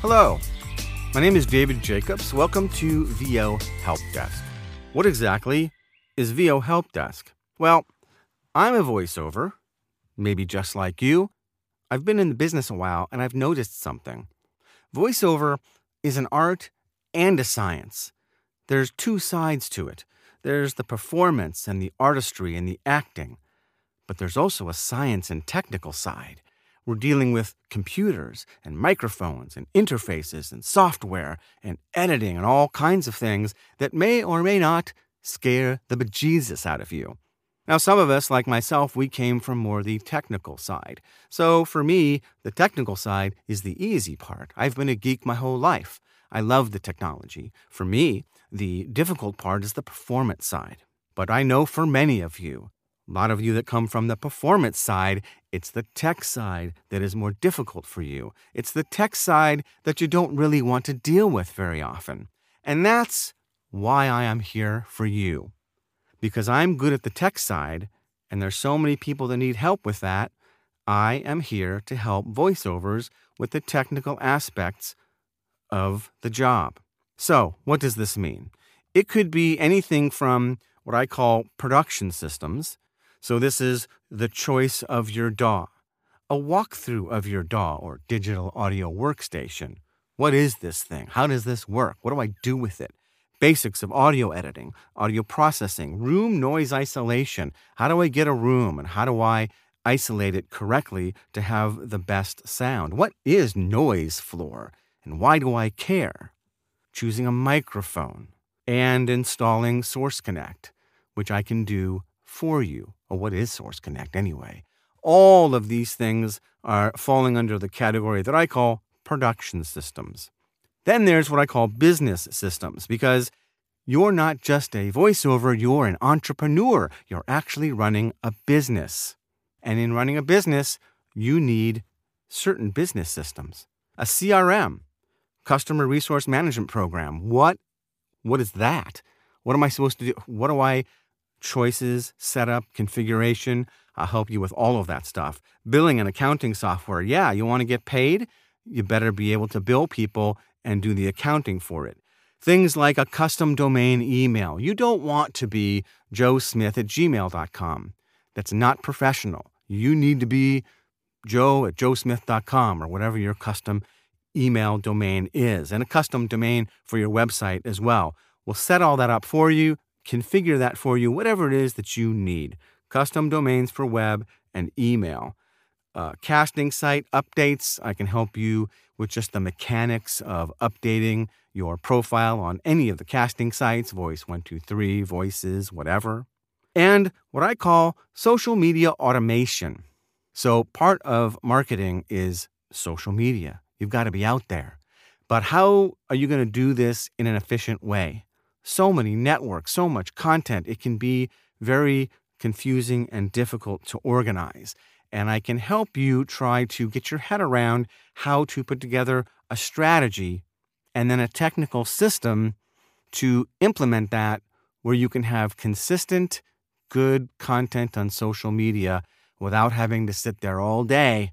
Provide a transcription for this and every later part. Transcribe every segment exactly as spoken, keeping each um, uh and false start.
Hello, my name is David Jacobs. Welcome to V O Help Desk. What exactly is V O Help Desk? Well, I'm a voiceover, maybe just like you. I've been in the business a while and I've noticed something. Voiceover is an art and a science. There's two sides to it. There's the performance and the artistry and the acting. But there's also a science and technical side. We're dealing with computers and microphones and interfaces and software and editing and all kinds of things that may or may not scare the bejesus out of you. Now, some of us, like myself, we came from more the technical side. So for me, the technical side is the easy part. I've been a geek my whole life. I love the technology. For me, the difficult part is the performance side. But I know for many of you, a lot of you that come from the performance side, it's the tech side that is more difficult for you. It's the tech side that you don't really want to deal with very often. And that's why I am here for you. Because I'm good at the tech side, and there's so many people that need help with that, I am here to help voiceovers with the technical aspects of the job. So, what does this mean? It could be anything from what I call production systems. So this is the choice of your D A W, a walkthrough of your D A W or digital audio workstation. What is this thing? How does this work? What do I do with it? Basics of audio editing, audio processing, room noise isolation. How do I get a room and how do I isolate it correctly to have the best sound? What is noise floor and why do I care? Choosing a microphone and installing Source Connect, which I can do for you. Or what is Source Connect anyway? All of these things are falling under the category that I call production systems. Then there's what I call business systems, because you're not just a voiceover, you're an entrepreneur. You're actually running a business. And in running a business, you need certain business systems. A C R M, Customer Resource Management Program. What, what is that? What am I supposed to do? What do I choices, setup, configuration? I'll help you with all of that stuff. Billing and accounting software. Yeah, you want to get paid? You better be able to bill people and do the accounting for it. Things like a custom domain email. You don't want to be joe smith at gmail dot com. That's not professional. You need to be joe at joe smith dot com or whatever your custom email domain is, and a custom domain for your website as well. We'll set all that up for you, configure that for you, whatever it is that you need. Custom domains for web and email. Uh, casting site updates. I can help you with just the mechanics of updating your profile on any of the casting sites, Voice one two three, Voices, whatever. And what I call social media automation. So part of marketing is social media. You've got to be out there. But how are you going to do this in an efficient way? So many networks, so much content, it can be very confusing and difficult to organize. And I can help you try to get your head around how to put together a strategy and then a technical system to implement that where you can have consistent, good content on social media without having to sit there all day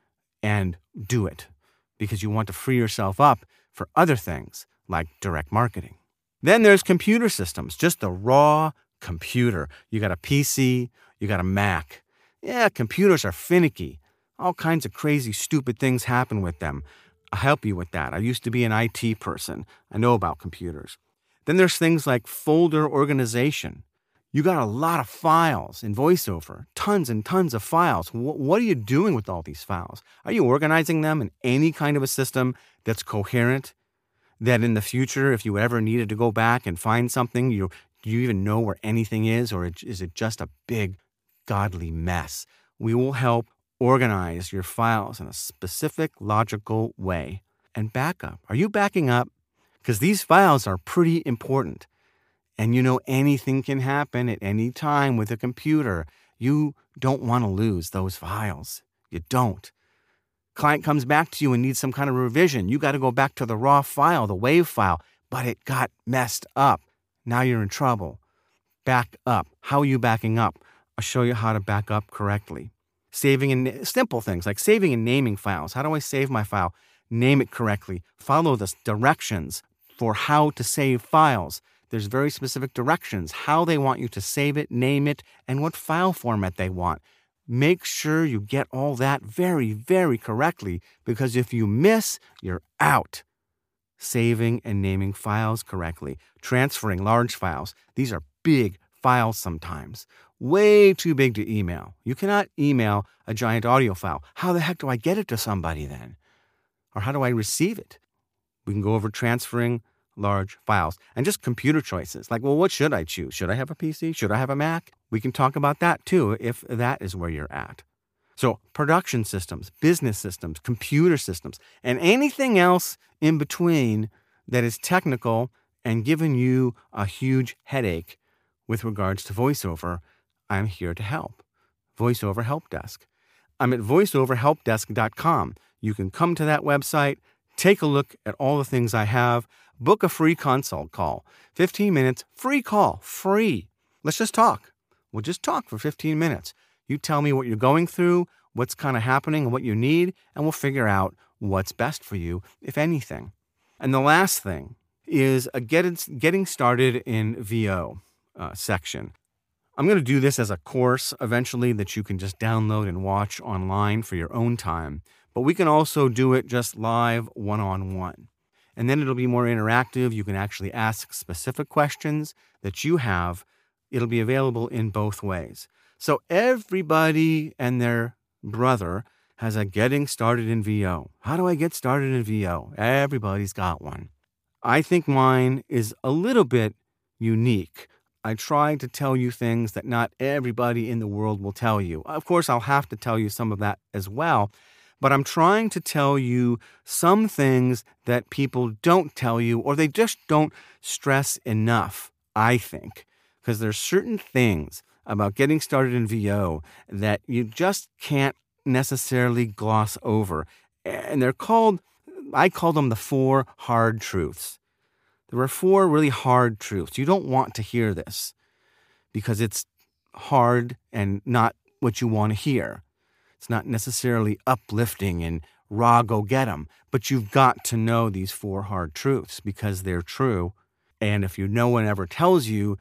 and do it because you want to free yourself up for other things like direct marketing. Then there's computer systems, just the raw computer. You got a P C, you got a Mac. Yeah, computers are finicky. All kinds of crazy, stupid things happen with them. I'll help you with that. I used to be an I T person. I know about computers. Then there's things like folder organization. You got a lot of files in VoiceOver, tons and tons of files. W- what are you doing with all these files? Are you organizing them in any kind of a system that's coherent? That in the future, if you ever needed to go back and find something, you do you even know where anything is, or is it just a big, godly mess? We will help organize your files in a specific, logical way. And backup. Are you backing up? Because these files are pretty important. And you know anything can happen at any time with a computer. You don't want to lose those files. You don't. Client comes back to you and needs some kind of revision. You got to go back to the raw file, the WAV file, but it got messed up. Now you're in trouble. Back up. How are you backing up? I'll show you how to back up correctly. Saving and simple things like saving and naming files. How do I save my file? name it correctly, follow the directions for how to save files. There's very specific directions, how they want you to save it, name it, and what file format they want. Make sure you get all that very, very correctly, because if you miss, you're out. Saving and naming files correctly, transferring large files. These are big files sometimes, way too big to email. You cannot email a giant audio file. How the heck do I get it to somebody then? Or how do I receive it? We can go over transferring large files and just computer choices. Like, well, what should I choose? Should I have a P C? Should I have a Mac? We can talk about that too if that is where you're at. So production systems, business systems, computer systems, and anything else in between that is technical and giving you a huge headache with regards to VoiceOver, I'm here to help. VoiceOver Help Desk. I'm at voice over help desk dot com. You can come to that website, take a look at all the things I have, book a free consult call. fifteen minutes, free call, free. Let's just talk. We'll just talk for fifteen minutes. You tell me what you're going through, what's kind of happening and what you need, and we'll figure out what's best for you, if anything. And the last thing is a get getting started in V O uh, section. I'm going to do this as a course eventually that you can just download and watch online for your own time. But we can also do it just live one-on-one. And then it'll be more interactive. You can actually ask specific questions that you have. It'll be available in both ways. So everybody and their brother has a getting started in V O. How do I get started in V O? Everybody's got one. I think mine is a little bit unique. I try to tell you things that not everybody in the world will tell you. Of course, I'll have to tell you some of that as well. But I'm trying to tell you some things that people don't tell you, or they just don't stress enough, I think. Because there's certain things about getting started in V O that you just can't necessarily gloss over. And they're called, I call them the four hard truths. There are four really hard truths. You don't want to hear this because it's hard and not what you want to hear. It's not necessarily uplifting and raw go get 'em, but you've got to know these four hard truths because they're true. And if you no one ever tells you,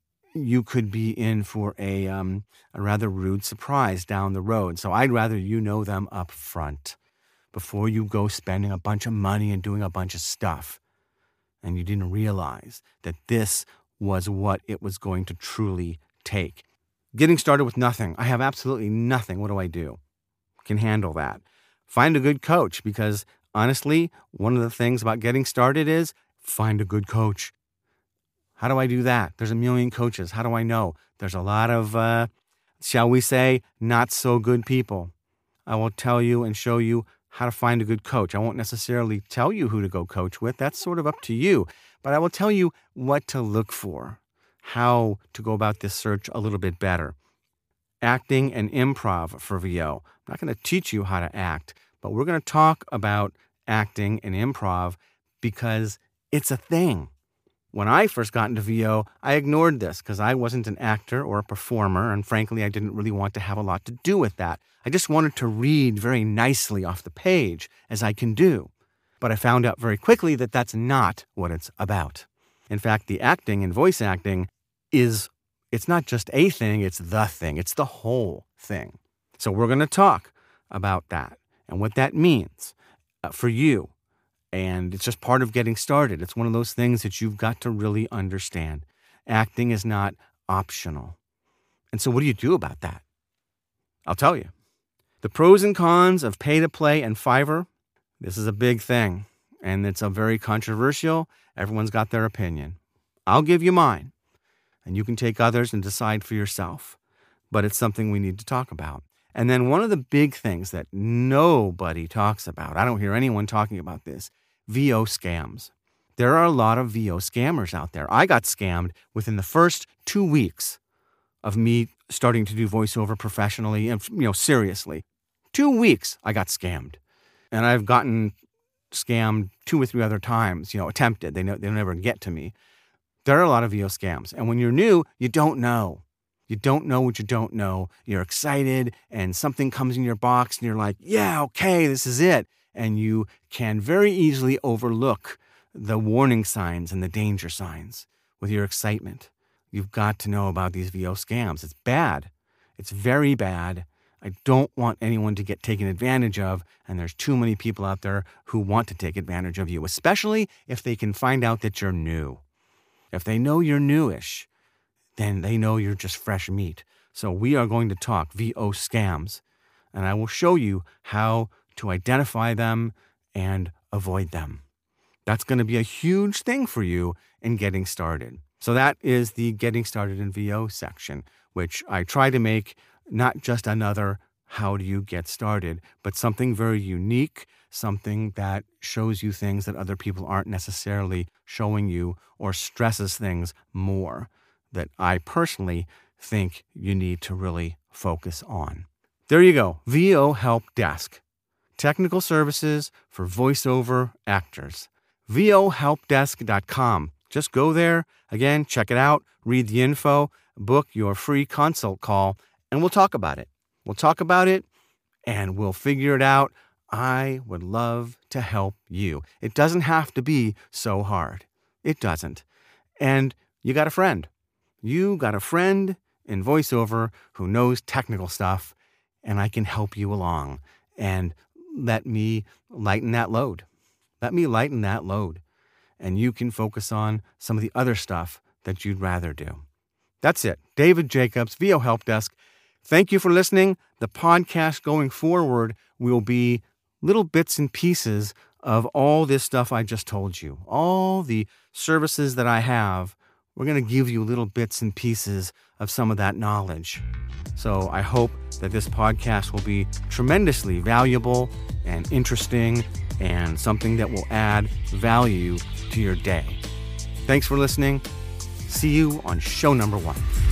you could be in for a, um, a rather rude surprise down the road. So I'd rather you know them up front before you go spending a bunch of money and doing a bunch of stuff. And you didn't realize that this was what it was going to truly take. Getting started with nothing. I have absolutely nothing. What do I do? Can handle that. Find a good coach, because honestly, one of the things about getting started is find a good coach. How do I do that? There's a million coaches. How do I know? There's a lot of, uh, shall we say, not so good people. I will tell you and show you how to find a good coach. I won't necessarily tell you who to go coach with. That's sort of up to you. But I will tell you what to look for, how to go about this search a little bit better. Acting and improv for V O. I'm not going to teach you how to act, but we're going to talk about acting and improv because it's a thing. When I first got into V O, I ignored this because I wasn't an actor or a performer, and frankly, I didn't really want to have a lot to do with that. I just wanted to read very nicely off the page, as I can do. But I found out very quickly that that's not what it's about. In fact, the acting and voice acting is, it's not just a thing, it's the thing. It's the whole thing. So we're going to talk about that and what that means uh, for you. And it's just part of getting started. It's one of those things that you've got to really understand. Acting is not optional. And so what do you do about that? I'll tell you. The pros and cons of pay-to-play and Fiverr. This is a big thing, and it's a very controversial. Everyone's got their opinion. I'll give you mine, and you can take others and decide for yourself. But it's something we need to talk about. And then one of the big things that nobody talks about, I don't hear anyone talking about this, V O scams. There are a lot of V O scammers out there. I got scammed within the first two weeks of me starting to do voiceover professionally and, you know, seriously. Two weeks I got scammed. And I've gotten scammed two or three other times, you know, attempted. They, know, they never get to me. There are a lot of V O scams. And when you're new, you don't know. You don't know what you don't know. You're excited and something comes in your box and you're like, yeah, okay, this is it. and you can very easily overlook the warning signs and the danger signs with your excitement. You've got to know about these V O scams. It's bad. It's very bad. I don't want anyone to get taken advantage of, and there's too many people out there who want to take advantage of you, especially if they can find out that you're new. If they know you're newish, then they know you're just fresh meat. So we are going to talk V O scams, and I will show you how to identify them and avoid them. That's going to be a huge thing for you in getting started. So that is the Getting Started in V O section, which I try to make not just another how do you get started, but something very unique, something that shows you things that other people aren't necessarily showing you, or stresses things more that I personally think you need to really focus on. There you go, V O Help Desk. Technical services for voiceover actors. V O help desk dot com. Just go there, again, check it out, read the info, book your free consult call, and we'll talk about it. We'll talk about it, and we'll figure it out. I would love to help you. It doesn't have to be so hard. It doesn't. And you got a friend. You got a friend in voiceover who knows technical stuff, and I can help you along. And let me lighten that load. Let me lighten that load. And you can focus on some of the other stuff that you'd rather do. That's it. David Jacobs, V O Help Desk. Thank you for listening. The podcast going forward will be little bits and pieces of all this stuff I just told you. All the services that I have, we're going to give you little bits and pieces of some of that knowledge. So I hope that this podcast will be tremendously valuable and interesting and something that will add value to your day. Thanks for listening. See you on show number one.